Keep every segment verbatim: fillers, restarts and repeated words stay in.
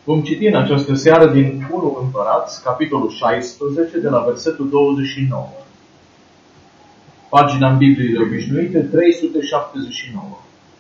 Vom citi în această seară din unu Împărați, capitolul șaisprezece, de la versetul douăzeci și nouă. Pagina în Bibliile obișnuite, trei sute șaptezeci și nouă.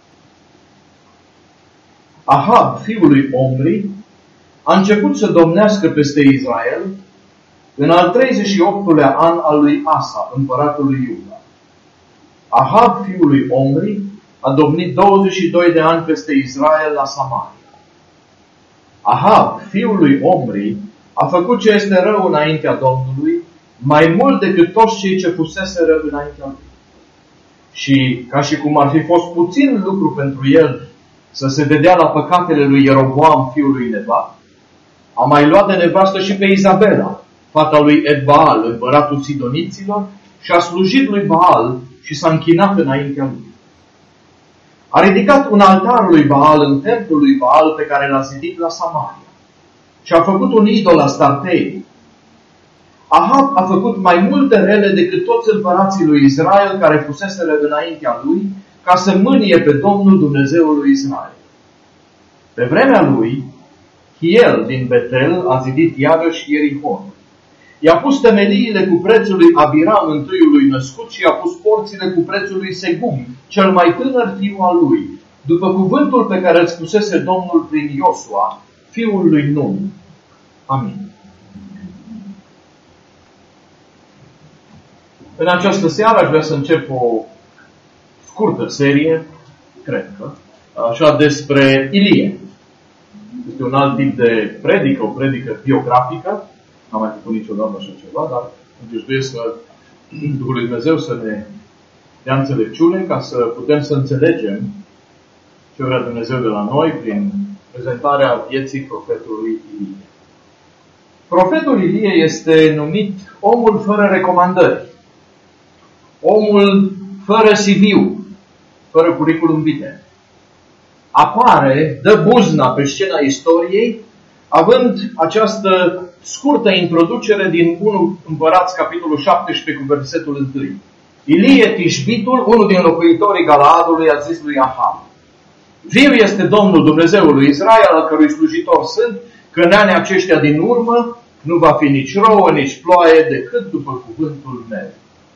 Ahab, fiul lui Omri, a început să domnească peste Israel în al treizeci și optulea an al lui Asa, împăratul lui Iuda. Ahab, fiul lui Omri, a domnit douăzeci și doi de ani peste Israel la Samaria. Ahab, fiul lui Omri, a făcut ce este rău înaintea Domnului, mai mult decât toți cei ce fuseseră înaintea lui. Și, ca și cum ar fi fost puțin lucru pentru el să se dedea la păcatele lui Ieroboam, fiul lui Nebat, a mai luat de nevastă și pe Izabela, fata lui Edbaal, împăratul Sidoniților, și a slujit lui Baal și s-a închinat înaintea lui. A ridicat un altar lui Baal în templul lui Baal pe care l-a zidit la Samaria și a făcut un idol Astartei. Ahab a făcut mai multe rele decât toți împărații lui Israel care fuseseră înaintea lui, ca să mânie pe Domnul Dumnezeul lui Israel. Pe vremea lui, Hiel din Betel a zidit iarăși Ierihon. I-a pus temeliile cu prețul lui Abiram, întâiului născut, și i-a pus porțile cu prețul lui Segum, cel mai tânăr fiu al lui, după cuvântul pe care îl spusese Domnul prin Iosua, fiul lui Nun. Amin. În această seară aș vrea să încep o scurtă serie, cred că, așa, despre Ilie. Este un alt tip de predică, o predică biografică. N-am mai făcut niciodată așa ceva, dar îngăduiesc să Duhul lui Dumnezeu să ne dea înțelepciune ca să putem să înțelegem ce vrea Dumnezeu de la noi prin prezentarea vieții profetului Ilie. Profetul Ilie este numit omul fără recomandări, omul fără C V-ul, fără curriculum vitae. Apare, dă buzna pe scena istoriei, având această scurtă introducere din unu Împărați, capitolul șaptesprezece, cu versetul unu. Ilie Tișbitul, unul din locuitorii Galaadului, a zis lui Ahab: viu este Domnul Dumnezeul lui Israel, al cărui slujitor sunt, că în anii aceștia din urmă nu va fi nici rouă, nici ploaie, decât după cuvântul meu.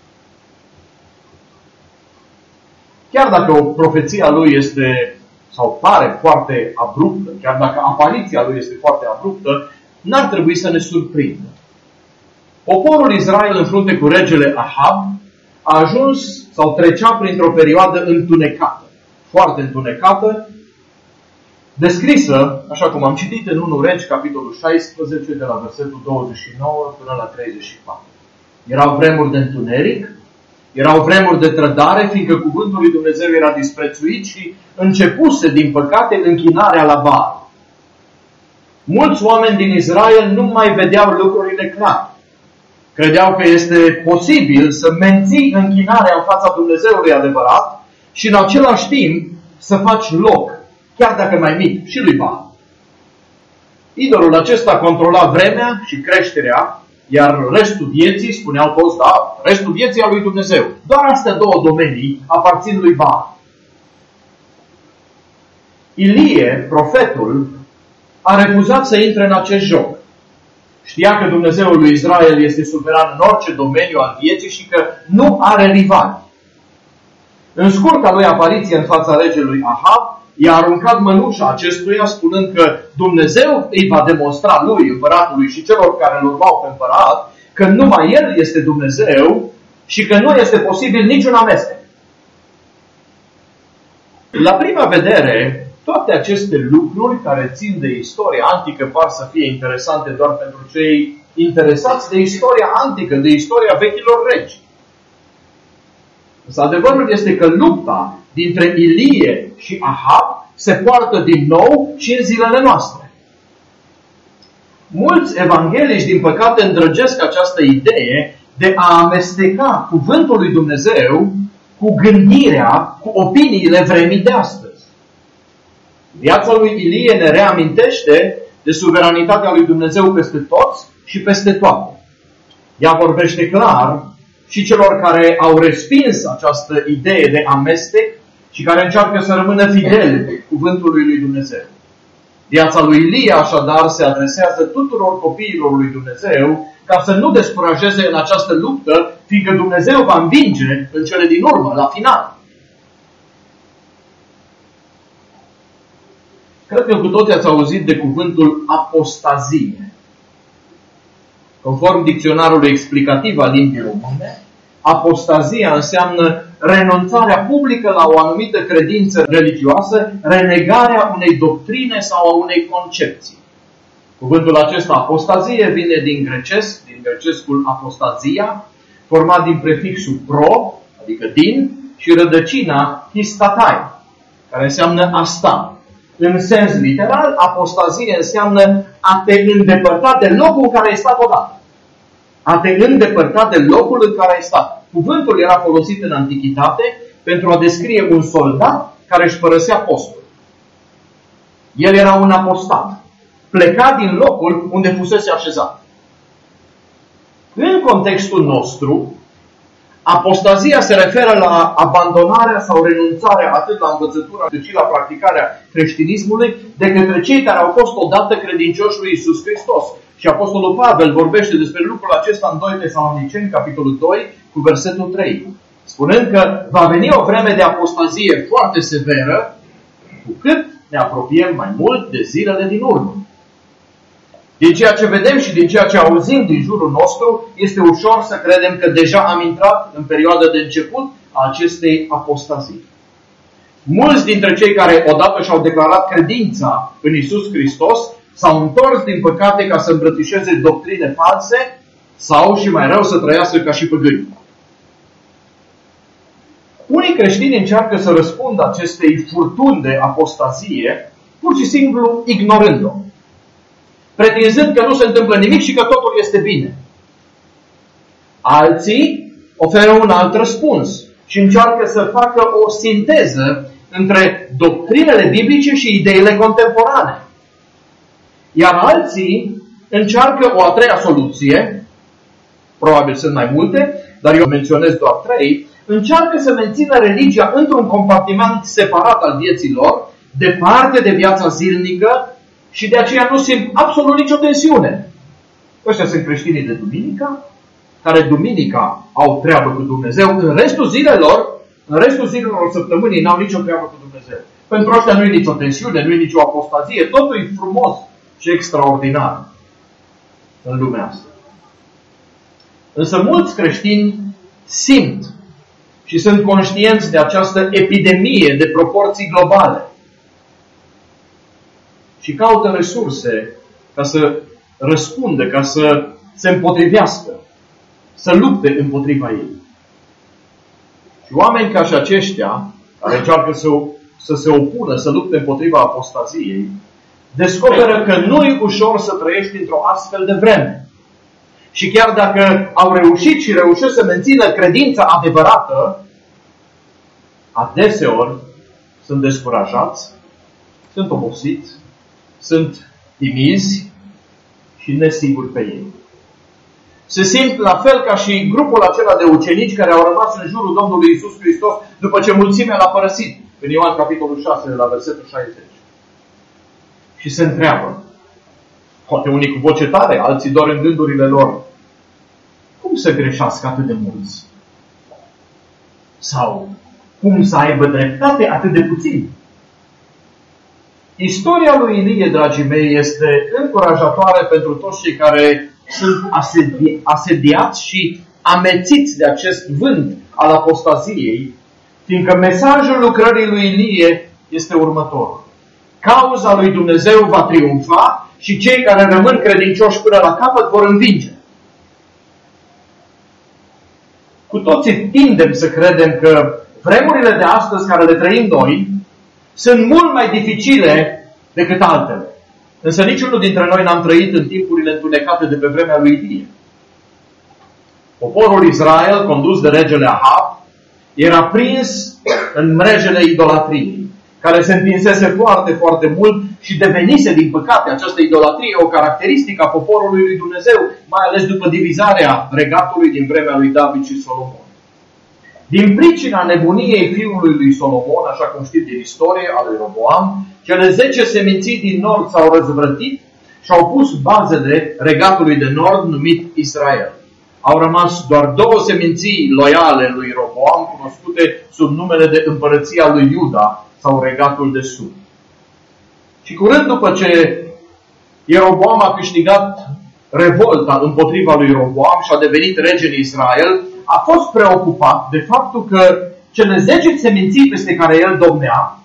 Chiar dacă o profeție a lui este, sau pare foarte abruptă, chiar dacă apariția lui este foarte abruptă, n-ar trebui să ne surprindă. Poporul Israel, în frunte cu regele Ahab, a ajuns sau trecea printr-o perioadă întunecată, foarte întunecată, descrisă, așa cum am citit în unu Regi, capitolul șaisprezece, de la versetul douăzeci și nouă până la treizeci și patru. Erau vremuri de întuneric, erau vremuri de trădare, fiindcă cuvântul lui Dumnezeu era disprețuit și începuse, din păcate, închinarea la Baal. Mulți oameni din Israel nu mai vedeau lucrurile clar. Credeau că este posibil să menții închinarea în fața Dumnezeului adevărat și în același timp să faci loc, chiar dacă mai mic, și lui Baal. Idolul acesta controla vremea și creșterea, iar restul vieții, spuneau toți, da, restul vieții a lui Dumnezeu. Doar astea două domenii aparțin lui Baal. Ilie, profetul, a refuzat să intre în acest joc. Știa că Dumnezeul lui Israel este suveran în orice domeniu al vieții și că nu are rivali. În scurta lui apariție în fața regelui Ahab, i-a aruncat mănușa acestuia, spunând că Dumnezeu îi va demonstra lui, împăratului și celor care îl urmau pe împărat, că numai El este Dumnezeu și că nu este posibil niciun amestec. La prima vedere, toate aceste lucruri care țin de istoria antică par să fie interesante doar pentru cei interesați de istoria antică, de istoria vechilor regi. Însă adevărul este că lupta dintre Ilie și Ahab se poartă din nou și în zilele noastre. Mulți evangheliști, din păcate, îndrăgesc această idee de a amesteca cuvântul lui Dumnezeu cu gândirea, cu opiniile vremii de astăzi. Viața lui Ilie ne reamintește de suveranitatea lui Dumnezeu peste toți și peste toate. Ea vorbește clar și celor care au respins această idee de amestec și care încearcă să rămână fideli cuvântului lui Dumnezeu. Viața lui Ilie, așadar, se adresează tuturor copiilor lui Dumnezeu ca să nu descurajeze în această luptă, fiindcă Dumnezeu va învinge în cele din urmă, la final. Cred că cu toții ați auzit de cuvântul apostazie. Conform dicționarului explicativ al limbii române, apostazia înseamnă renunțarea publică la o anumită credință religioasă, renegarea unei doctrine sau a unei concepții. Cuvântul acesta, apostazie, vine din grecesc, din grecescul apostazia, format din prefixul pro, adică din, și rădăcina histatai, care înseamnă a sta. În sens literal, apostazie înseamnă a te îndepărta de locul în care ai stat odată. A te îndepărta de locul în care ai stat. Cuvântul era folosit în antichitate pentru a descrie un soldat care își părăsea postul. El era un apostat. Pleca din locul unde fusese așezat. În contextul nostru, apostazia se referă la abandonarea sau renunțarea atât la învățătura cât și la practicarea creștinismului de către cei care au fost odată credincioși lui Iisus Hristos. Și Apostolul Pavel vorbește despre lucrul acesta în doi Tesaloniceni, capitolul doi, cu versetul trei. Spunând că va veni o vreme de apostazie foarte severă, cu cât ne apropiem mai mult de zilele din urmă. Din ceea ce vedem și din ceea ce auzim din jurul nostru, este ușor să credem că deja am intrat în perioada de început a acestei apostazii. Mulți dintre cei care odată și-au declarat credința în Iisus Hristos s-au întors din păcate ca să îmbrățișeze doctrine false sau, și mai rău, să trăiască ca și păgâni. Unii creștini încearcă să răspundă acestei furtuni de apostazie pur și simplu ignorând-o, pretinzând că nu se întâmplă nimic și că totul este bine. Alții oferă un alt răspuns și încearcă să facă o sinteză între doctrinele biblice și ideile contemporane. Iar alții încearcă o a treia soluție, probabil sunt mai multe, dar eu menționez doar trei, încearcă să mențină religia într-un compartiment separat al vieții lor, departe de viața zilnică, și de aceea nu simt absolut nicio tensiune. Ăștia sunt creștinii de duminică, care duminica au treabă cu Dumnezeu, în restul zilelor, în restul zilelor săptămânii n-au nicio treabă cu Dumnezeu. Pentru ăștia nu e nicio tensiune, nu e nicio apostazie, totul e frumos și extraordinar în lumea asta. Însă mulți creștini simt și sunt conștienți de această epidemie de proporții globale și caută resurse ca să răspundă, ca să se împotrivească, să lupte împotriva ei. Și oameni ca și aceștia, care încearcă să, să se opună, să lupte împotriva apostaziei, descoperă că nu e ușor să trăiești într-o astfel de vreme. Și chiar dacă au reușit și reușesc să mențină credința adevărată, adeseori sunt descurajați, sunt obosiți, sunt timizi și nesiguri pe ei. Se simt la fel ca și grupul acela de ucenici care au rămas în jurul Domnului Iisus Hristos după ce mulțimea l-a părăsit. În Ioan capitolul șase, la versetul șaizeci. Și se întreabă, poate unii cu voce tare, alții doar în gândurile lor, cum să greșească atât de mulți? Sau cum să aibă dreptate atât de puțini? Istoria lui Ilie, dragii mei, este încurajatoare pentru toți cei care sunt asedi- asediați și amețiți de acest vânt al apostaziei, fiindcă mesajul lucrării lui Ilie este următorul. Cauza lui Dumnezeu va triumfa și cei care rămân credincioși până la capăt vor învinge. Cu toții tindem să credem că vremurile de astăzi care le trăim noi sunt mult mai dificile decât altele. Însă niciunul dintre noi n-am trăit în timpurile întunecate de pe vremea lui Ilie. Poporul Israel, condus de regele Ahab, era prins în mrejele idolatriei, care se întinsese foarte, foarte mult și devenise, din păcate, această idolatrie o caracteristică a poporului lui Dumnezeu, mai ales după divizarea regatului din vremea lui David și Solomon. Din pricina nebuniei fiului lui Solomon, așa cum știți din istorie, a lui Roboam, cele zece seminții din nord s-au răzvrătit și au pus bazele regatului de nord numit Israel. Au rămas doar două seminții loiale lui Roboam, cunoscute sub numele de Împărăția lui Iuda sau Regatul de Sud. Și curând după ce Ieroboam a câștigat revolta împotriva lui Roboam și a devenit rege în Israel, a fost preocupat de faptul că cele zece seminții peste care el domnea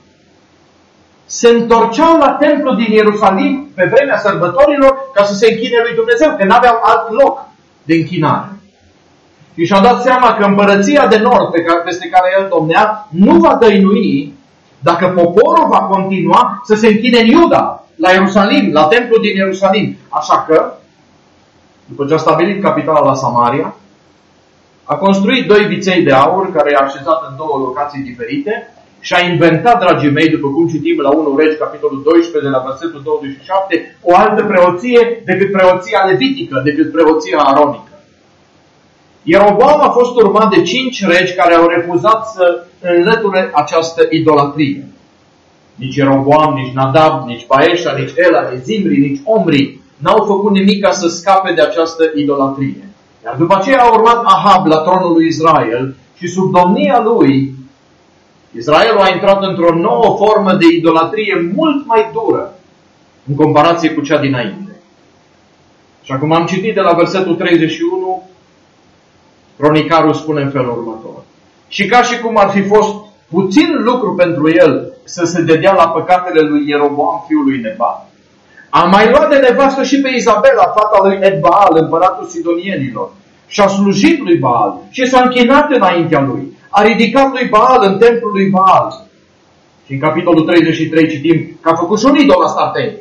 se întorceau la templu din Ierusalim pe vremea sărbătorilor ca să se închine lui Dumnezeu, că n-aveau alt loc de închinare. Și și-a dat seama că împărăția de nord pe care, peste care el domnea nu va dăinui dacă poporul va continua să se închine în Iuda, la Ierusalim, la templul din Ierusalim. Așa că, după ce a stabilit capitala la Samaria, a construit doi viței de aur care i-a așezat în două locații diferite și a inventat, dragii mei, după cum citim la unu Regi, capitolul doisprezece, la versetul douăzeci și șapte, o altă preoție decât preoția levitică, decât preoția aronică. Ieroboam a fost urmat de cinci regi care au refuzat să înlăture această idolatrie. Nici Ieroboam, nici Nadab, nici Baeșa, nici Ela, nici Zimri, nici Omri n-au făcut nimic ca să scape de această idolatrie. Iar după aceea a urmat Ahab la tronul lui Israel și sub domnia lui Israelul a intrat într-o nouă formă de idolatrie mult mai dură în comparație cu cea dinainte. Și acum am citit de la versetul treizeci și unu, cronicarul spune în felul următor. Și ca și cum ar fi fost puțin lucru pentru el să se dedea la păcatele lui Ieroboam, fiul lui Nebat, a mai luat de nevastă și pe Izabela, fata lui Edbaal, împăratul sidonienilor, și a slujit lui Baal și s-a închinat înaintea lui. A ridicat lui Baal în templul lui Baal. Și în capitolul treizeci și trei citim că a făcut și un idol la Startei.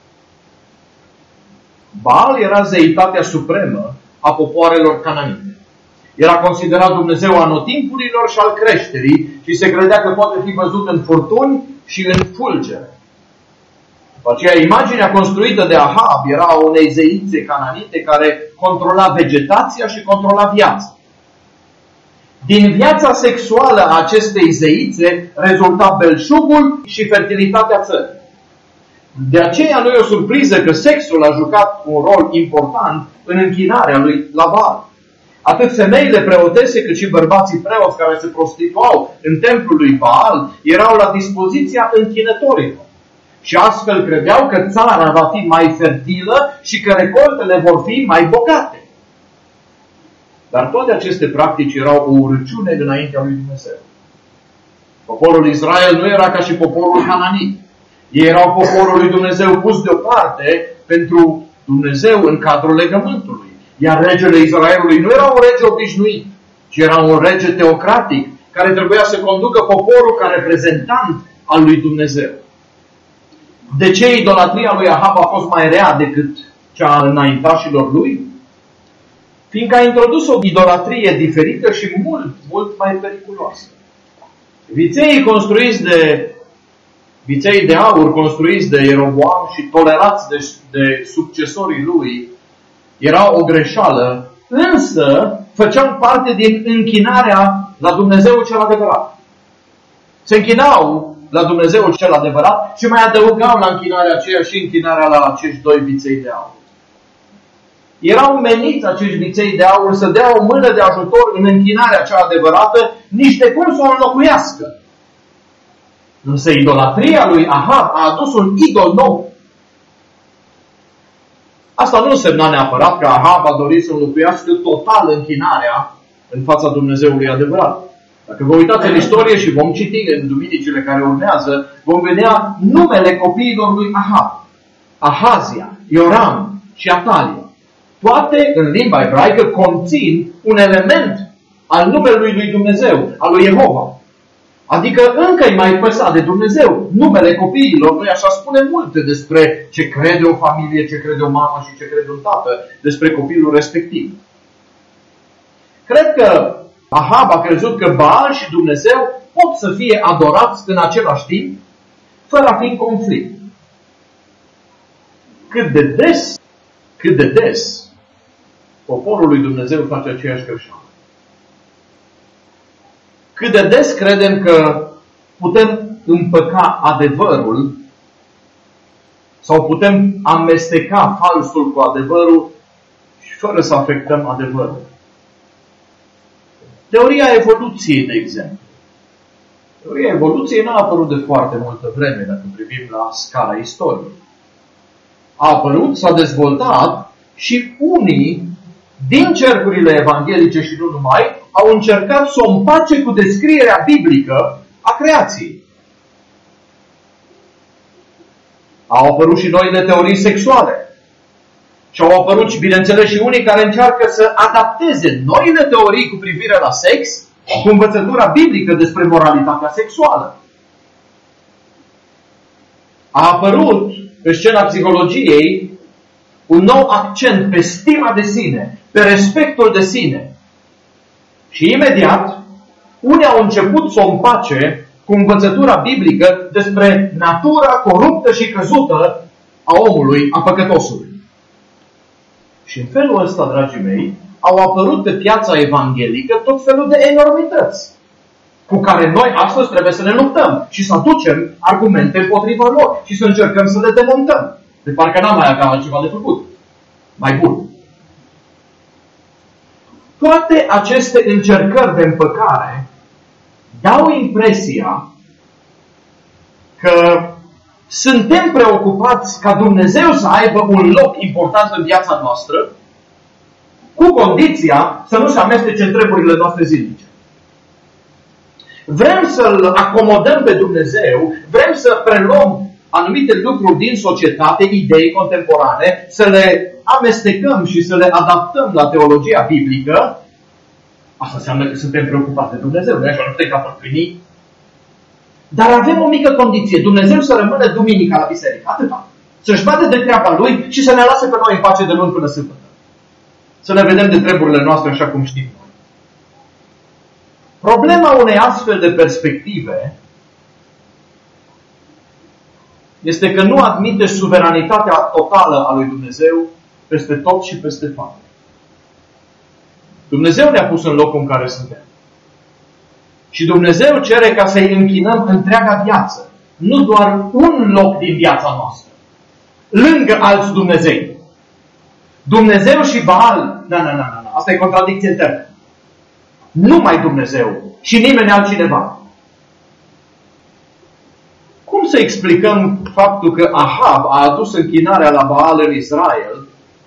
Baal era zeitatea supremă a popoarelor cananite. Era considerat Dumnezeu anotimpurilor și al creșterii și se credea că poate fi văzut în furtuni și în fulgere. După aceea, imaginea construită de Ahab era a unei zeițe cananite care controla vegetația și controla viața. Din viața sexuală a acestei zeițe rezulta belșugul și fertilitatea țării. De aceea nu e o surpriză că sexul a jucat un rol important în închinarea lui la Baal. Atât femeile preotese cât și bărbații preoți care se prostituau în templul lui Baal erau la dispoziția închinătorilor. Și astfel credeau că țara va fi mai fertilă și că recoltele vor fi mai bogate. Dar toate aceste practici erau o urăciune înaintea lui Dumnezeu. Poporul Israel nu era ca și poporul cananit. Ei erau poporul lui Dumnezeu pus deoparte pentru Dumnezeu în cadrul legământului. Iar regele Israelului nu era un rege obișnuit, ci era un rege teocratic care trebuia să conducă poporul ca reprezentant al lui Dumnezeu. De ce idolatria lui Ahab a fost mai rea decât cea a înaintașilor lui? Fiindcă a introdus o idolatrie diferită și mult, mult mai periculoasă. Vițeii construiți de viței de aur construiți de Ieroboam și tolerați de, de succesorii lui era o greșeală, însă făceau parte din închinarea la Dumnezeu cel adevărat. Se închinau la Dumnezeu cel adevărat și mai adăugau la închinarea aceea și închinarea la acești doi viței de aur. Erau meniți acești viței de aur să dea o mână de ajutor în închinarea cea adevărată, nici de cum să o înlocuiască. Însă idolatria lui Ahab a adus un idol nou. Asta nu însemna neapărat că Ahab a dorit să înlocuiască total închinarea în fața Dumnezeului adevărat. Dacă vă uitați în istorie și vom citi în duminicile care urmează, vom vedea numele copiilor lui Ahab. Ahazia, Ioram și Atalia. Toate, în limba ebraică, conțin un element al numelui lui Dumnezeu, al lui Jehova. Adică încă îi mai păsa de Dumnezeu. Numele copiilor, noi așa spune multe despre ce crede o familie, ce crede o mamă și ce crede un tată, despre copilul respectiv. Cred că Ahab a crezut că Baal și Dumnezeu pot să fie adorați în același timp, fără a fi în conflict. Cât de des, cât de des, poporul lui Dumnezeu face aceeași greșeală. Cât de des credem că putem împăca adevărul Sau putem amesteca falsul cu adevărul și fără să afectăm adevărul. Teoria evoluției, de exemplu. Teoria evoluției n-a apărut de foarte multă vreme, dacă privim la scala istoriei. A apărut, s-a dezvoltat și unii din cercurile evanghelice și nu numai, au încercat să o împace cu descrierea biblică a creației. Au apărut și noile teorii sexuale. Și au apărut și, bineînțeles, și unii care încearcă să adapteze noile teorii cu privire la sex cu învățătura biblică despre moralitatea sexuală. A apărut pe scena psihologiei un nou accent pe stima de sine, pe respectul de sine. Și imediat, unii au început să o împace cu învățătura biblică despre natura coruptă și căzută a omului, a păcătosului. Și în felul ăsta, dragii mei, au apărut pe piața evanghelică tot felul de enormități cu care noi astăzi trebuie să ne luptăm și să aducem argumente împotriva lor și să încercăm să le demontăm. De parcă n-am mai avea altceva de făcut. Mai bun. Toate aceste încercări de împăcare dau impresia că suntem preocupați ca Dumnezeu să aibă un loc important în viața noastră, cu condiția să nu se amestece în treburile noastre zilnice. Vrem să-L acomodăm pe Dumnezeu, vrem să preluăm anumite lucruri din societate, idei contemporane, să le amestecăm și să le adaptăm la teologia biblică. Asta înseamnă că suntem preocupați de Dumnezeu, nu așa, nu suntem ca părcânii. Dar avem o mică condiție, Dumnezeu să rămână duminica la biserică, atâta. Să-și bate de treaba Lui și să ne lase pe noi în pace de luni până sâmbătă. Să ne vedem de treburile noastre așa cum știm noi. Problema unei astfel de perspective este că nu admite suveranitatea totală a lui Dumnezeu peste tot și peste fapte. Dumnezeu ne-a pus în locul în care suntem. Și Dumnezeu cere ca să-i închinăm întreaga viață. Nu doar un loc din viața noastră. Lângă alți Dumnezei. Dumnezeu și Baal. Nu, nu, nu, nu. Asta e contradicție în termeni. Numai Dumnezeu și nimeni altcineva. Cum să explicăm faptul că Ahab a adus închinarea la Baal în Israel?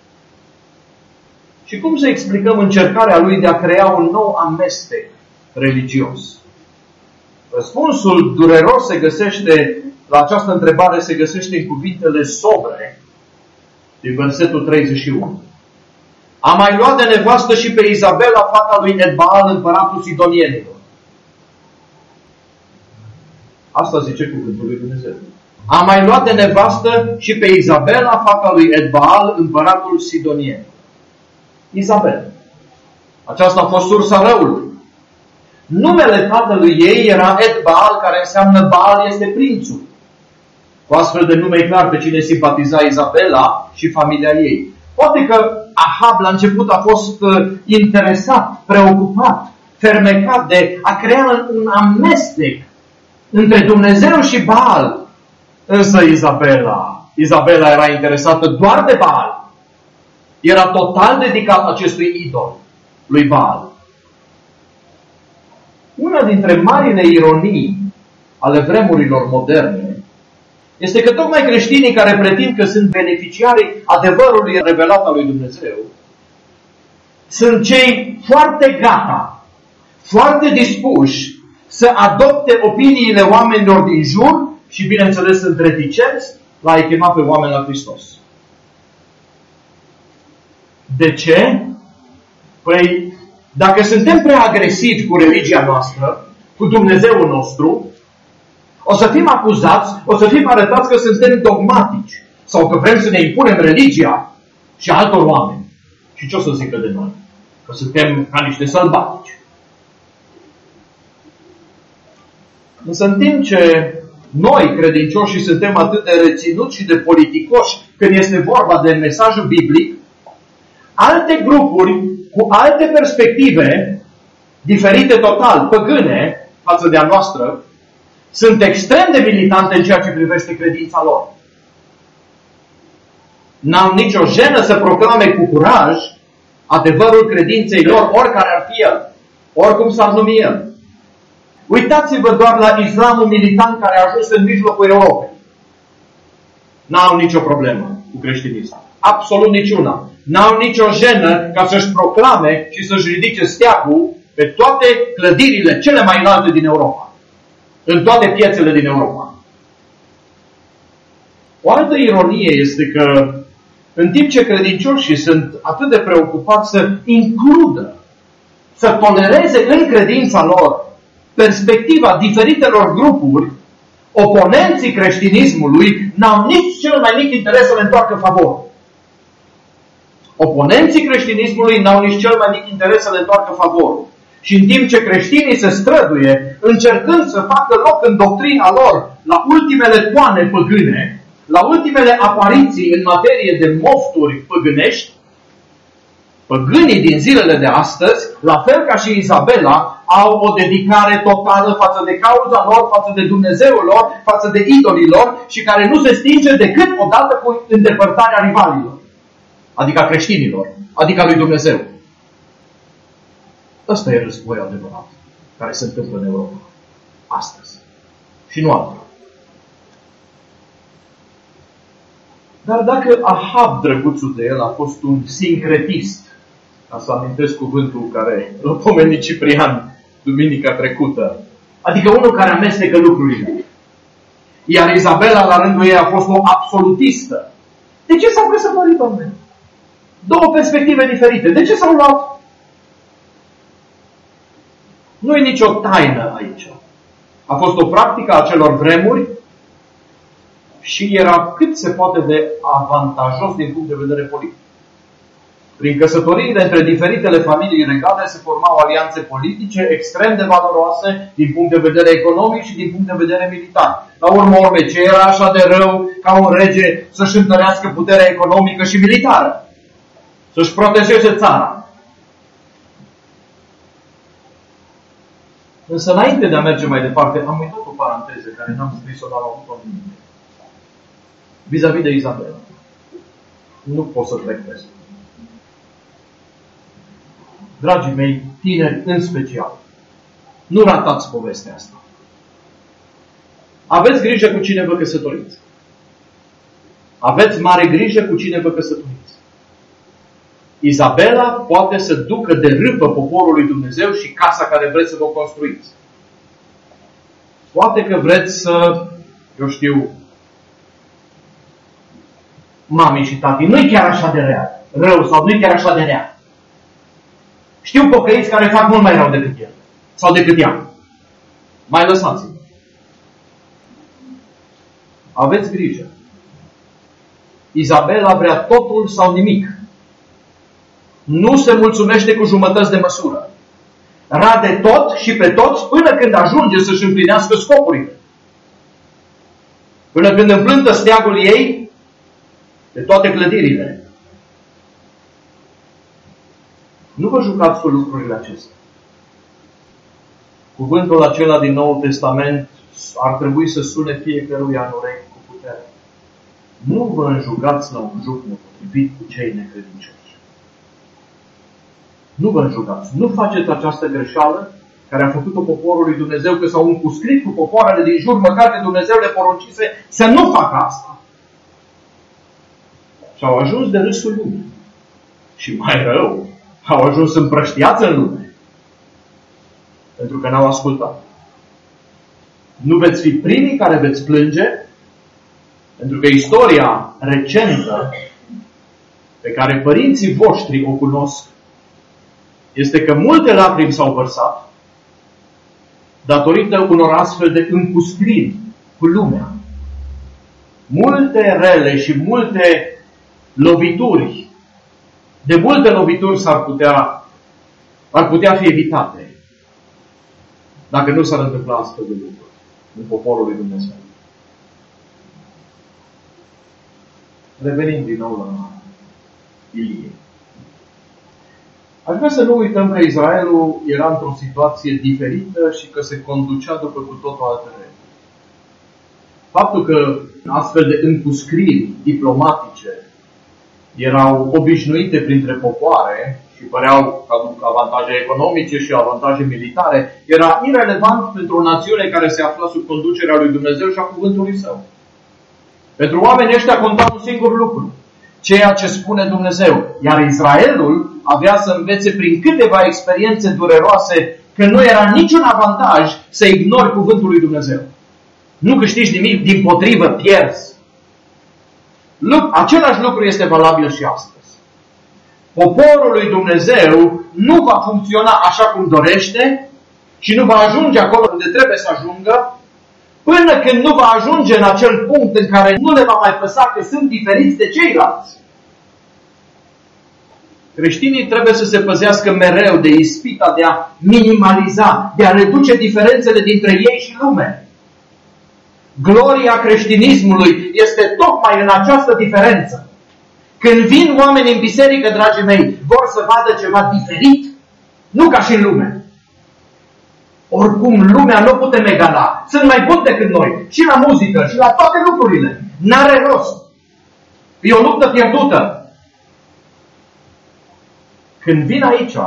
Și cum să explicăm încercarea lui de a crea un nou amestec religios? Răspunsul dureros se găsește, la această întrebare se găsește în cuvintele sobre din versetul treizeci și unu. A mai luat de nevastă și pe Izabela, fata lui Edbaal, împăratul Sidonienilor. Asta zice cuvântul lui Dumnezeu. A mai luat de nevastă și pe Izabela, fata lui Edbaal, împăratul Sidonienilor. Izabela. Aceasta a fost sursa răului. Numele tatălui ei era Edbaal, care înseamnă Baal este prințul. Cu astfel de nume clar pe cine simpatiza Izabela și familia ei. Poate că Ahab la început a fost interesat, preocupat, fermecat de a crea un amestec între Dumnezeu și Baal. Însă Izabela, Izabela era interesată doar de Baal. Era total dedicat acestui idol, lui Baal. Una dintre marile ironii ale vremurilor moderne este că tocmai creștinii care pretind că sunt beneficiarii adevărului revelat al lui Dumnezeu sunt cei foarte gata, foarte dispuși să adopte opiniile oamenilor din jur și, bineînțeles, sunt reticenți la a-i chema pe oameni la Hristos. De ce? Păi, dacă suntem prea agresivi cu religia noastră, cu Dumnezeul nostru, o să fim acuzați, o să fim arătați că suntem dogmatici sau că vrem să ne impunem religia și altor oameni. Și ce o să zică de noi? Că suntem ca niște sălbatici. Însă în timp ce noi, credincioșii, suntem atât de reținuți și de politicoși când este vorba de mesajul biblic, alte grupuri cu alte perspective diferite total, păgâne față de a noastră, sunt extrem de militante în ceea ce privește credința lor. N-au nicio jenă să proclame cu curaj adevărul credinței lor, oricare ar fi el, oricum s-ar numi el. Uitați-vă doar la islamul militant care a ajuns în mijlocul Europei. N-au nicio problemă cu creștinismul. Absolut niciuna. N-au nicio jenă ca să-și proclame și să-și ridice steagul pe toate clădirile cele mai înalte din Europa. În toate piețele din Europa. O altă ironie este că în timp ce credincioșii sunt atât de preocupați să includă, să tolereze în credința lor perspectiva diferitelor grupuri, oponenții creștinismului n-au nici cel mai mic interes să le întoarcă favorul. Oponenții creștinismului n-au nici cel mai mic interes să le întoarcă favorul. Și în timp ce creștinii se străduie, încercând să facă loc în doctrina lor la ultimele toane păgâne, la ultimele apariții în materie de mofturi păgânești, păgânii din zilele de astăzi, la fel ca și Izabela, au o dedicare totală față de cauza lor, față de Dumnezeul lor, față de idolii lor și care nu se stinge decât odată cu îndepărtarea rivalilor, adică a creștinilor, adică a lui Dumnezeu. Ăsta e războiul adevărat care se întâmplă în Europa astăzi și nu altul. Dar dacă Ahab, drăguțul de el, a fost un sincretist, ca să amintesc cuvântul care l-a pomenit Ciprian duminica trecută, adică unul care amestecă lucrurile, iar Izabela, la rândul ei, a fost o absolutistă, de ce s-au căsătorit, domnule? Două perspective diferite. De ce s-au luat? Nu e nicio taină aici. A fost o practică a acelor vremuri și era cât se poate de avantajos din punct de vedere politic. Prin căsătoriile între diferitele familii regale se formau alianțe politice extrem de valoroase din punct de vedere economic și din punct de vedere militar. La urmă urme, ce era așa de rău ca un rege să-și întărească puterea economică și militară? Să-și protejeze țara. Însă înainte de a merge mai departe, am uitat o paranteză care n-am scris-o, dar am avut-o în minte. Vis-a-vis de Izabela. Nu pot să trec peste. Dragii mei, tineri în special, nu ratați povestea asta. Aveți grijă cu cine vă căsătoriți. Aveți mare grijă cu cine vă căsătoriți. Izabela poate să ducă de râpă poporul lui Dumnezeu și casa care vreți să vă construiți. Poate că vreți să, eu știu, mami și tati, nu-i chiar așa de rea, rău sau nu-i chiar așa de rea. Știu pocăiți care fac mult mai rău decât el sau decât ea. Mai lăsați-mă. Aveți grijă. Izabela vrea totul sau nimic. Nu se mulțumește cu jumătăți de măsură. Rade tot și pe toți până când ajunge să-și împlinească scopurile. Până când împlântă steagul ei de toate clădirile. Nu vă jucați cu lucrurile acestea. Cuvântul acela din Noul Testament ar trebui să sune fiecăruia în urechi cu putere. Nu vă înjugați la un joc nepotrivit cu cei necredincioși. Nu vă înjugați. Nu faceți această greșeală care a făcut-o poporul lui Dumnezeu, că s-au încuscrit cu popoarele din jur, măcar că Dumnezeu le poruncise să nu facă asta. Și au ajuns de râsul lumii. Și mai rău, au ajuns împrăștiați în lume. Pentru că n-au ascultat. Nu veți fi primii care veți plânge, pentru că istoria recentă pe care părinții voștri o cunosc este că multe lacrimi s-au vărsat datorită unor astfel de încuscriri cu lumea. Multe rele și multe lovituri, de multe lovituri s-ar putea, ar putea fi evitate dacă nu s-ar întâmpla astfel de lucruri în poporul lui Dumnezeu. Revenind din nou la Ilie. Aș vrea să nu uităm că Israelul era într-o situație diferită și că se conducea după cu totul alte reguli. Faptul că astfel de încuscriri diplomatice erau obișnuite printre popoare și păreau că aduc avantaje economice și avantaje militare, era irelevant pentru o națiune care se afla sub conducerea lui Dumnezeu și a cuvântului Său. Pentru oamenii ăștia conta un singur lucru, ceea ce spune Dumnezeu. Iar Israelul avea să învețe prin câteva experiențe dureroase că nu era niciun avantaj să ignori cuvântul lui Dumnezeu. Nu câștigi nimic, dimpotrivă pierzi. Același lucru este valabil și astăzi. Poporul lui Dumnezeu nu va funcționa așa cum dorește și nu va ajunge acolo unde trebuie să ajungă până când nu va ajunge în acel punct în care nu le va mai păsa că sunt diferiți de ceilalți. Creștinii trebuie să se păzească mereu de ispita de a minimaliza, de a reduce diferențele dintre ei și lume. Gloria creștinismului este tocmai în această diferență. Când vin oameni în biserică, dragii mei, vor să vadă ceva diferit, nu ca și în lume. Oricum, lumea nu putem egala. Sunt mai buni decât noi. Și la muzică, și la toate lucrurile. N-are rost. E o luptă pierdută. Când vin aici,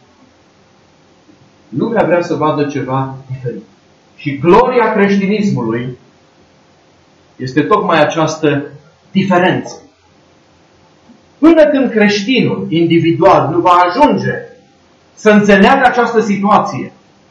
lumea vrea să vadă ceva diferit. Și gloria creștinismului este tocmai această diferență. Până când creștinul individual nu va ajunge să înțeleagă această situație,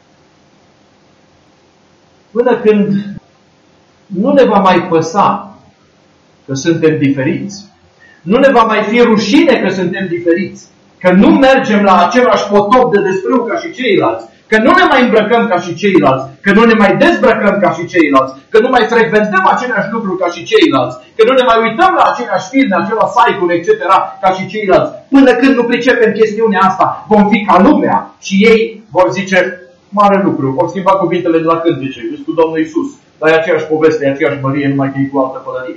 până când nu ne va mai păsa că suntem diferiți, nu ne va mai fi rușine că suntem diferiți, că nu mergem la același potop de desprâu ca și ceilalți, că nu ne mai îmbrăcăm ca și ceilalți, că nu ne mai dezbrăcăm ca și ceilalți, că nu mai frecventăm aceleași lucruri ca și ceilalți, că nu ne mai uităm la aceleași filme, același site-uri, et cetera, ca și ceilalți. Până când nu pricepem chestiunea asta, vom fi ca lumea și ei vor zice, mare lucru, vor schimba cuvintele de la cântece, ești cu Domnul Iisus, dar e aceeași poveste, e aceeași mărie, numai că e cu altă pălărie.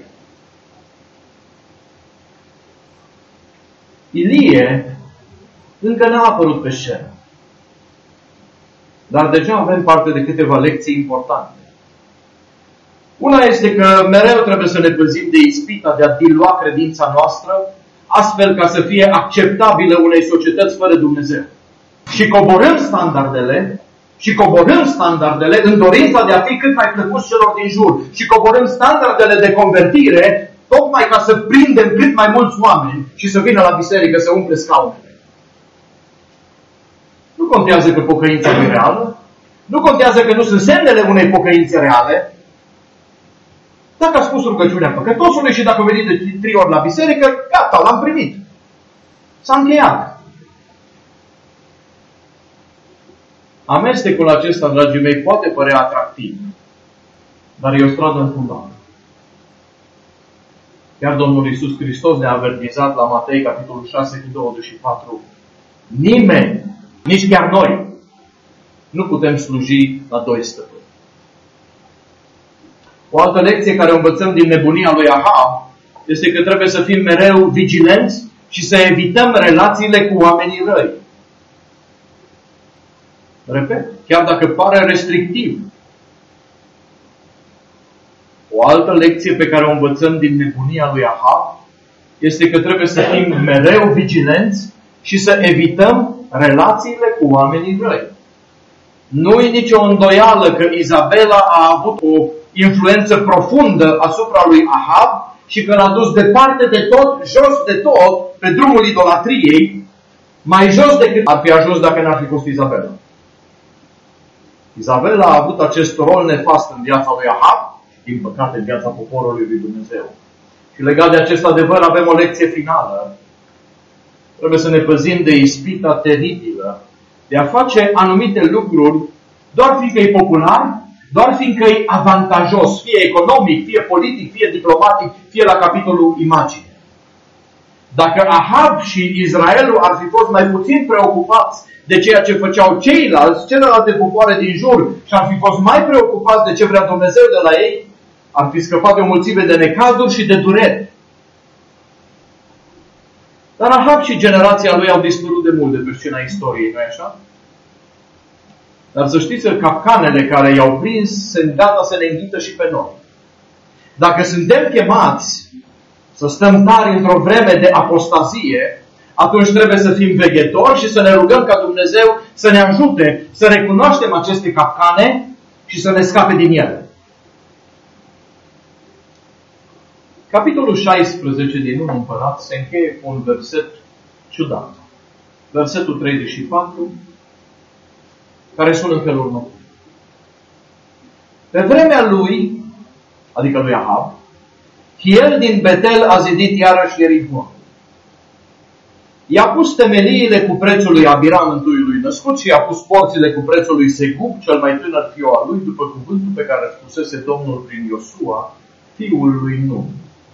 Ilie încă n-a apărut pe scenă. Dar deja avem parte de câteva lecții importante. Una este că mereu trebuie să ne păzim de ispita de a dilua credința noastră, astfel ca să fie acceptabilă unei societăți fără Dumnezeu. Și coborâm standardele, și coborâm standardele în dorința de a fi cât mai plăcuți celor din jur. Și coborâm standardele de convertire, tocmai ca să prindem cât mai mulți oameni și să vină la biserică să umple scaunele. Nu contează că pocăința e reală, nu contează că nu sunt semnele unei pocăințe reale. Dacă a spus rugăciunea păcătosului și dacă a venit de trei ori la biserică, gata, l-am primit. S-a încheiat. Amestecul acesta, dragii mei, poate părea atractiv, dar e o stradă înfundată. Chiar Domnul Iisus Hristos ne-a avertizat la Matei, capitolul șase, cu douăzeci și patru. Nimeni, nici chiar noi, nu putem sluji la doi stăpâni. O altă lecție care o învățăm din nebunia lui Ahab este că trebuie să fim mereu vigilenți și să evităm relațiile cu oamenii răi. Repet, chiar dacă pare restrictiv. O altă lecție pe care o învățăm din nebunia lui Ahab este că trebuie să fim mereu vigilenți și să evităm relațiile cu oamenii răi. Nu e nicio îndoială că Izabela a avut o influență profundă asupra lui Ahab și că l-a dus departe de tot, jos de tot, pe drumul idolatriei, mai jos decât ar fi ajuns dacă n-ar fi fost Izabela. Izabela a avut acest rol nefast în viața lui Ahab și, din păcate, în viața poporului lui Dumnezeu. Și legat de acest adevăr avem o lecție finală. Trebuie să ne păzim de ispita teribilă de a face anumite lucruri doar fiindcă e popular, doar fiindcă e avantajos, fie economic, fie politic, fie diplomatic, fie la capitolul imagine. Dacă Ahab și Israelul ar fi fost mai puțin preocupați de ceea ce făceau ceilalți, celelalte popoare din jur, și ar fi fost mai preocupați de ce vrea Dumnezeu de la ei, ar fi scăpat de o mulțime de necazuri și de dureri. Dar Ahab și generația lui au dispărut de mult de pe scena istoriei, nu-i așa? Dar să știți că capcanele care i-au prins sunt gata să ne înghită și pe noi. Dacă suntem chemați să stăm tari într-o vreme de apostazie, atunci trebuie să fim veghetori și să ne rugăm ca Dumnezeu să ne ajute să recunoaștem aceste capcane și să ne scape din ele. Capitolul șaisprezece din unu Împărați se încheie cu un verset ciudat. Versetul treizeci și patru, care sună în felul următor. Pe vremea lui, adică lui Ahab, el din Betel a zidit iarăși Ierihon. I-a pus temeliile cu prețul lui Abiram, întâiului născut, și i-a pus porțile cu prețul lui Segub, cel mai tânăr fiu al lui, după cuvântul pe care îl spusese Domnul prin Iosua, fiul lui Nun.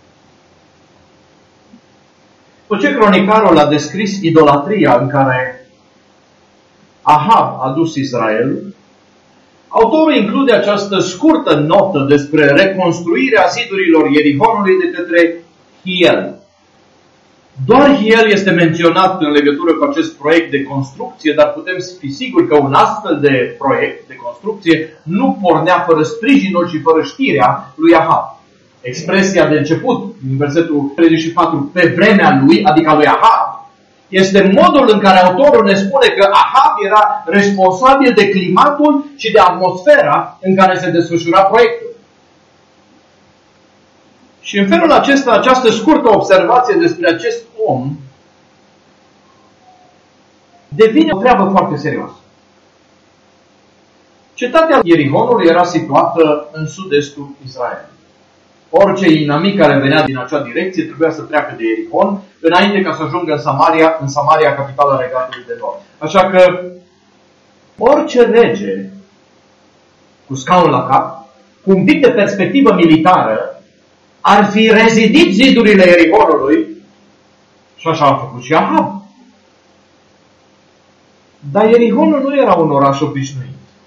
După ce cronicarul a descris idolatria în care Ahab a dus Israel, autorul include această scurtă notă despre reconstruirea zidurilor Ierihonului de către Hiel. Doar Hiel este menționat în legătură cu acest proiect de construcție, dar putem fi siguri că un astfel de proiect de construcție nu pornea fără sprijinul și fără știrea lui Ahab. Expresia de început, în versetul treizeci și patru, pe vremea lui, adică lui Ahab, este modul în care autorul ne spune că Ahab era responsabil de climatul și de atmosfera în care se desfășura proiectul. Și în felul acesta, această scurtă observație despre acest om devine o treabă foarte serioasă. Cetatea Ierihonului era situată în sud-estul Israel. Orice inamic care venea din acea direcție trebuia să treacă de Ierihon înainte ca să ajungă în Samaria, în Samaria, capitala Regatului de Nord. Așa că orice rege cu scaunul la cap, cu un pic de perspectivă militară, ar fi rezidit zidurile Ierihonului și așa a făcut și Ahab. Dar Ierihonul nu era un oraș obișnuit.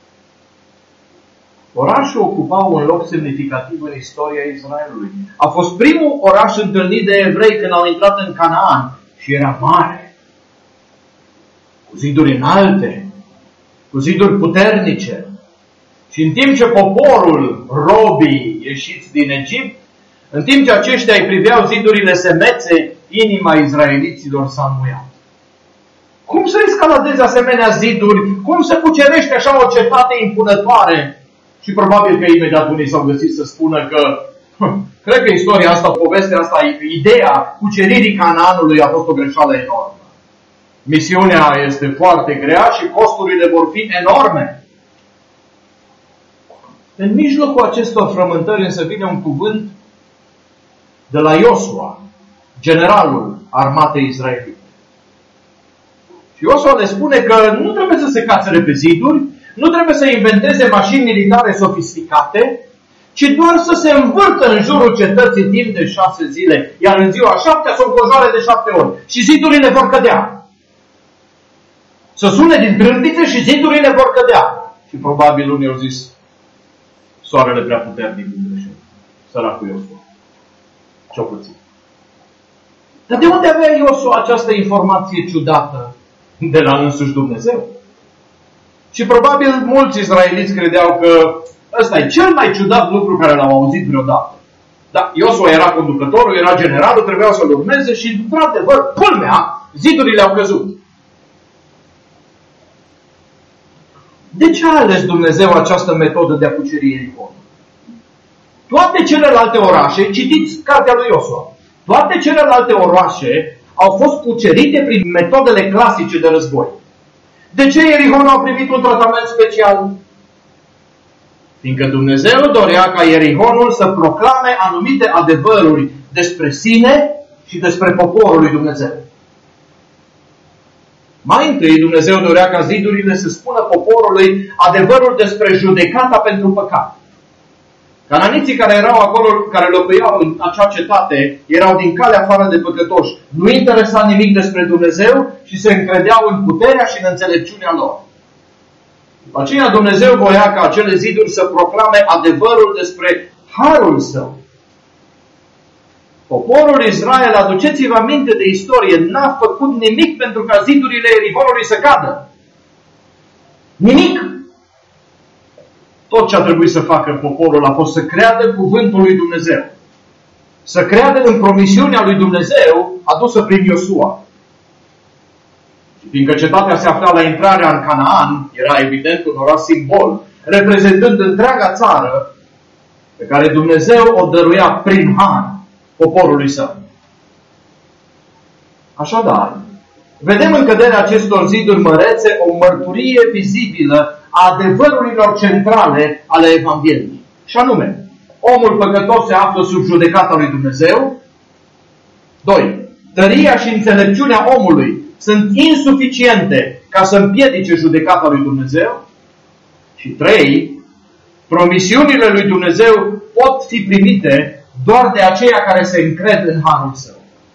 Orașul ocupa un loc semnificativ în istoria Israelului. A fost primul oraș întâlnit de evrei când au intrat în Canaan și era mare, cu ziduri înalte, cu ziduri puternice. Și în timp ce poporul, robii ieșiți din Egipt, în timp ce aceștia îi priveau zidurile semețe, inima izraeliților s-a înmuiat. Cum să escaladeze asemenea ziduri? Cum să cucerește așa o cetate impunătoare? Și probabil că imediat unii s-au găsit să spună că cred că istoria asta, povestea asta, ideea cuceririi Canaanului a fost o greșeală enormă. Misiunea este foarte grea și costurile vor fi enorme. În mijlocul acestor frământări însă vine un cuvânt de la Iosua, generalul armatei israelite. Și Iosua le spune că nu trebuie să se cațere pe ziduri, nu trebuie să inventeze mașini militare sofisticate, ci doar să se învârtă în jurul cetății timp de șase zile, iar în ziua șaptea să o înconjoare de șapte ori. Și zidurile vor cădea. Să sune din trâmbițe și zidurile vor cădea. Și probabil unii au zis, soarele prea puternic din greșeală. Săracul Iosua. Ce-o puțin. Dar de unde avea Iosua această informație ciudată? De la însuși Dumnezeu. Și probabil mulți izraeliți credeau că ăsta e cel mai ciudat lucru care l-au auzit vreodată. Dar Iosua era conducătorul, era generalul, trebuiau să-l urmeze și, într-adevăr, culmea, zidurile au căzut. De ce a ales Dumnezeu această metodă de a cuceri Ierihon? Toate celelalte orașe, citiți cartea lui Iosua, toate celelalte orașe au fost cucerite prin metodele clasice de război. De ce Ierihon a primit un tratament special? Fiindcă Dumnezeu dorea ca Ierihonul să proclame anumite adevăruri despre sine și despre poporul lui Dumnezeu. Mai întâi, Dumnezeu dorea ca zidurile să spună poporului adevărul despre judecata pentru păcat. Cananiții care erau acolo, care locuiau în acea cetate, erau din calea afară de păcătoși. Nu interesa nimic despre Dumnezeu și se încredeau în puterea și în înțelepciunea lor. După aceea Dumnezeu voia ca acele ziduri să proclame adevărul despre harul său. Poporul Israel, aduceți-vă aminte de istorie, n-a făcut nimic pentru ca zidurile Ierihonului să cadă. Nimic. Tot ce a trebuit să facă poporul a fost să creadă cuvântul lui Dumnezeu. să creadă în promisiunea lui Dumnezeu adusă prin Iosua. Și fiindcă cetatea se afla la intrarea în Canaan, era evident un oraș simbol, reprezentând întreaga țară pe care Dumnezeu o dăruia prin har poporului său. Așadar, vedem în căderea acestor ziduri mărețe o mărturie vizibilă a adevărurilor centrale ale Evangheliei. Și anume, omul păcătos se află sub judecata lui Dumnezeu. Doi. Tăria și înțelepciunea omului sunt insuficiente ca să împiedice judecata lui Dumnezeu. Și trei. Promisiunile lui Dumnezeu pot fi primite doar de aceia care se încred în harul său.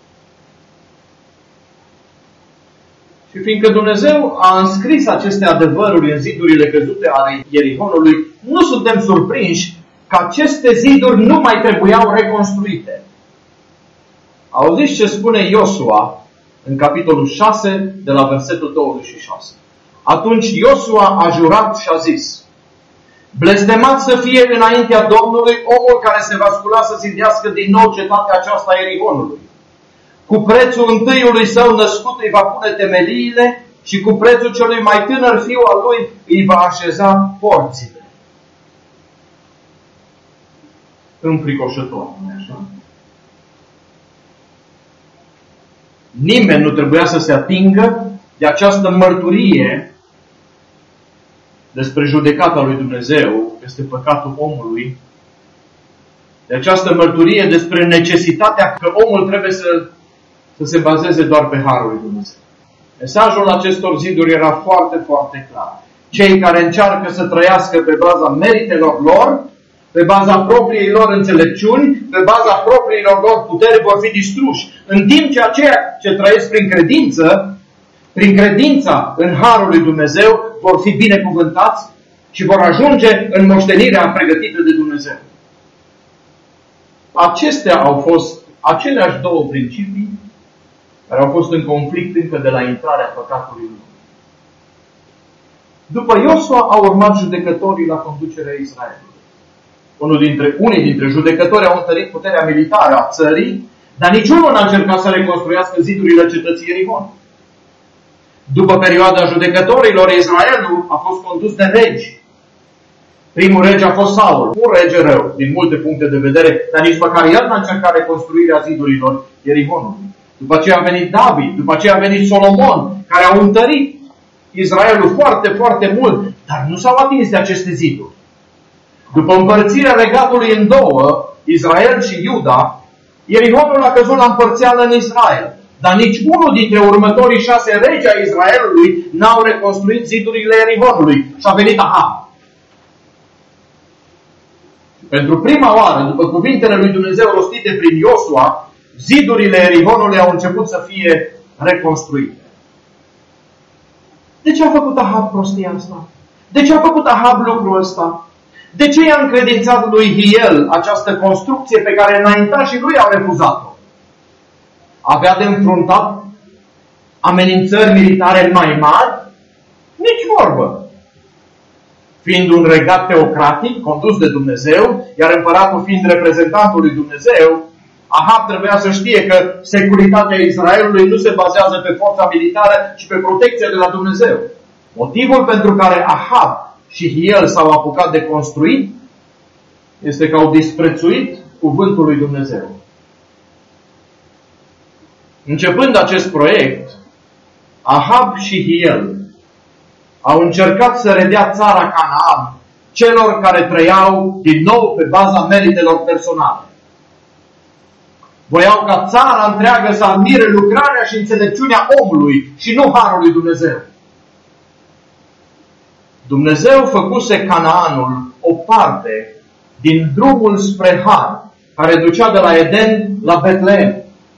Și fiindcă Dumnezeu a înscris aceste adevăruri în zidurile căzute ale Ierihonului, nu suntem surprinși că aceste ziduri nu mai trebuiau reconstruite. Auziți ce spune Iosua în capitolul șase, de la versetul douăzeci și șase. Atunci Iosua a jurat și a zis: blestemat să fie înaintea Domnului omul care se va scula să zidească din nou cetatea aceasta a Ierihonului. Cu prețul întâiului său născut îi va pune temeliile și cu prețul celui mai tânăr fiu al lui îi va așeza porțile. Înfricoșător, nu-i așa? Nimeni nu trebuia să se atingă de această mărturie despre judecata lui Dumnezeu peste păcatul omului, de această mărturie despre necesitatea că omul trebuie să, să se bazeze doar pe harul lui Dumnezeu. Mesajul acestor ziduri era foarte, foarte clar. Cei care încearcă să trăiască pe baza meritelor lor, pe baza propriei lor înțelepciuni, pe baza propriilor lor puteri vor fi distruși. În timp ce aceia ce trăiesc prin credință, prin credința în harul lui Dumnezeu, vor fi binecuvântați și vor ajunge în moștenirea pregătită de Dumnezeu. Acestea au fost aceleași două principii care au fost în conflict încă de la intrarea păcatului în lume. După Iosua au urmat judecătorii la conducerea Israelului. Unul dintre, unii dintre judecători au întărit puterea militară a țării, dar niciunul n-a încercat să reconstruiască zidurile cetății Ierihon. După perioada judecătorilor, Israelul a fost condus de regi. Primul rege a fost Saul, un rege rău, din multe puncte de vedere, dar nici măcar el n-a încercat reconstruirea zidurilor Ierihonului. După aceea a venit David, după aceea a venit Solomon, care au întărit Israelul foarte, foarte mult, dar nu s-au atins de aceste ziduri. După împărțirea regatului în două, Israel și Iuda, Ierihonul a căzut la împărțeală în Israel. Dar nici unul dintre următorii șase regi ai Israelului n-au reconstruit zidurile Ierihonului. Și a venit Ahab. Pentru prima oară, după cuvintele lui Dumnezeu rostite prin Iosua, zidurile Ierihonului au început să fie reconstruite. De ce a făcut Ahab prostia asta? De ce a făcut Ahab lucrul ăsta? De ce i-a încredințat lui Hiel această construcție pe care înaintașii lui au refuzat-o? Avea de înfruntat amenințări militare mai mari? Nici vorbă. Fiind un regat teocratic, condus de Dumnezeu, iar împăratul fiind reprezentantul lui Dumnezeu, Ahab trebuia să știe că securitatea Israelului nu se bazează pe forța militară, ci pe protecția de la Dumnezeu. Motivul pentru care Ahab și Hiel s-au apucat de construit este că au disprețuit cuvântul lui Dumnezeu. Începând acest proiect, Ahab și Hiel au încercat să redea țara Canaan celor care trăiau din nou pe baza meritelor personale. Voiau ca țara întreagă să admire lucrarea și înțelepciunea omului și nu harul lui Dumnezeu. Dumnezeu făcuse Canaanul o parte din drumul spre har, care ducea de la Eden la Betlehem.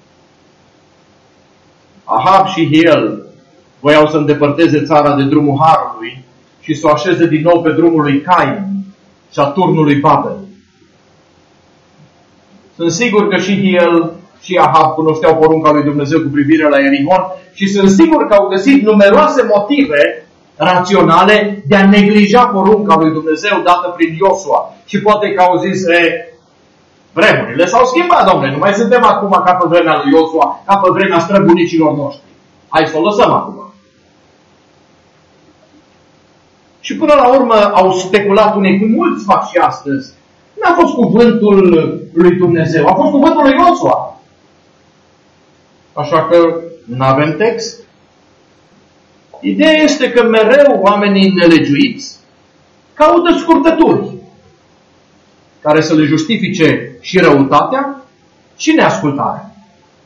Ahab și Hiel voiau să îndepărteze țara de drumul harului și să o așeze din nou pe drumul lui Cain și a turnului Babel. Sunt sigur că și Hiel și Ahab cunoșteau porunca lui Dumnezeu cu privire la Ierihon și sunt sigur că au găsit numeroase motive raționale de a neglija porunca lui Dumnezeu dată prin Iosua. Și poate că au zis, e, Vremurile s-au schimbat, domnule. Nu mai suntem acum ca pe vremea lui Iosua, ca pe vremea străbunicilor noștri. Hai să o lăsăm acum. Și până la urmă au speculat unei, cum mulți fac și astăzi. N-a fost cuvântul lui Dumnezeu, a fost cuvântul lui Iosua. Așa că nu avem text. Ideea este că mereu oamenii nelegiuiți caută scurtături care să le justifice și răutatea și neascultarea.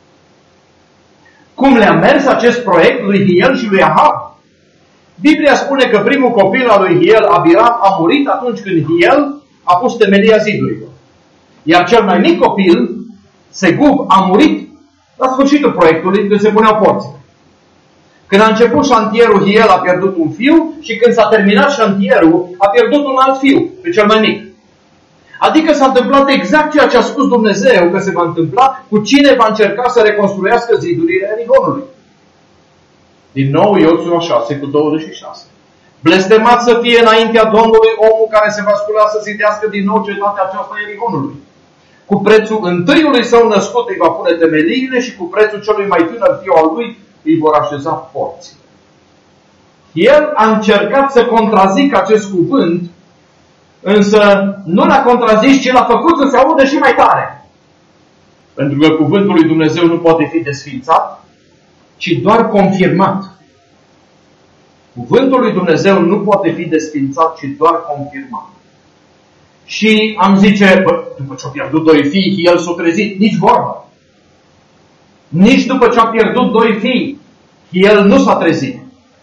Cum le-a mers acest proiect lui Hiel și lui Ahab? Biblia spune că primul copil al lui Hiel, Abiram, a murit atunci când Hiel a pus temelia zidurilor. Iar cel mai mic copil, Segub, a murit la sfârșitul proiectului, când se puneau porțile. Când a început șantierul, Hiel a pierdut un fiu și când s-a terminat șantierul, a pierdut un alt fiu, pe cel mai mic. Adică s-a întâmplat exact ceea ce a spus Dumnezeu că se va întâmpla cu cine va încerca să reconstruiască zidurile Ierihonului. Din nou Iosua șase cu douăzeci și șase. Blestemat să fie înaintea Domnului omul care se va scula să zidească din nou cetatea aceasta Ierihonului. Cu prețul întâiului său născut îi va pune temeliile și cu prețul celui mai tânăr fiu al lui îi vor așeza porții. El a încercat să contrazică acest cuvânt, însă nu l-a contrazis, ci l-a făcut să se audă și mai tare. Pentru că cuvântul lui Dumnezeu nu poate fi desființat, ci doar confirmat. Cuvântul lui Dumnezeu nu poate fi desființat, ci doar confirmat. Și am zice, bă, după ce a pierdut doi fii, el s-a trezit, nici vorbă. Nici după ce a pierdut doi fii, el nu s-a trezit.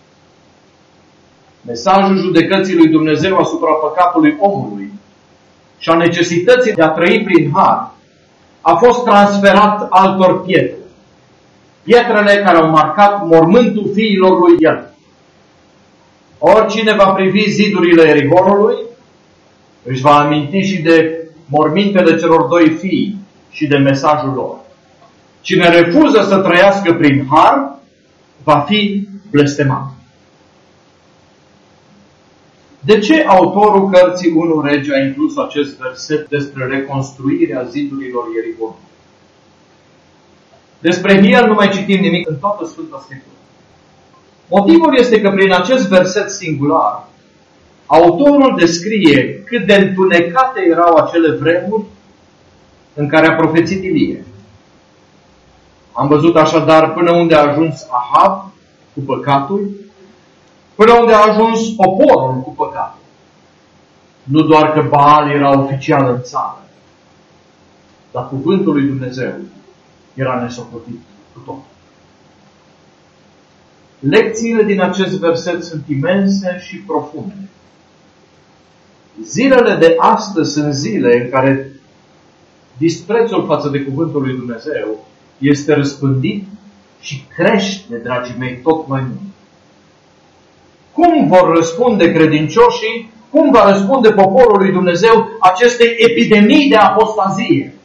Mesajul judecății lui Dumnezeu asupra păcatului omului și a necesității de a trăi prin har a fost transferat altor pietre. Pietrele care au marcat mormântul fiilor lui el. Oricine va privi zidurile Ierihonului, își va aminti și de mormintele celor doi fii și de mesajul lor. Cine refuză să trăiască prin har, va fi blestemat. De ce autorul cărții unu Regi a inclus acest verset despre reconstruirea zidurilor Ierihonului? Despre Hiel nu mai citim nimic în toată Sfânta Scriptură. Motivul este că prin acest verset singular, autorul descrie cât de întunecate erau acele vremuri în care a profețit Ilie. Am văzut așadar până unde a ajuns Ahab cu păcatul, până unde a ajuns poporul cu păcatul. Nu doar că Baal era oficial în țară, dar cuvântul lui Dumnezeu era nesocotit cu tot. Lecțiile din acest verset sunt imense și profunde. Zilele de astăzi sunt zile în care disprețul față de cuvântul lui Dumnezeu este răspândit și crește, dragii mei, tot mai mult. Cum vor răspunde credincioșii, cum va răspunde poporul lui Dumnezeu acestei epidemii de apostazie?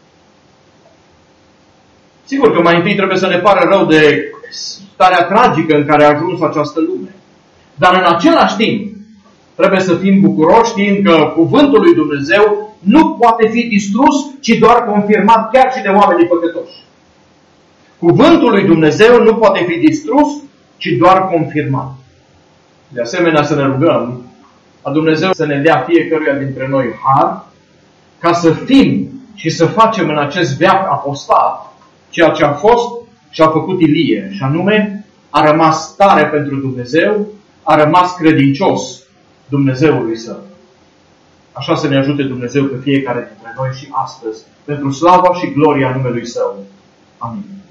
Sigur că mai întâi trebuie să ne pare rău de starea tragică în care a ajuns această lume. Dar în același timp, trebuie să fim bucuroși știind că cuvântul lui Dumnezeu nu poate fi distrus, ci doar confirmat chiar și de oamenii păcătoși. Cuvântul lui Dumnezeu nu poate fi distrus, ci doar confirmat. De asemenea, să ne rugăm a Dumnezeu să ne dea fiecăruia dintre noi har, ca să fim și să facem în acest veac apostat ceea ce a fost și a făcut Ilie, și anume a rămas tare pentru Dumnezeu, a rămas credincios Dumnezeului său. Așa să ne ajute Dumnezeu pe fiecare dintre noi și astăzi, pentru slava și gloria numelui Său. Amin.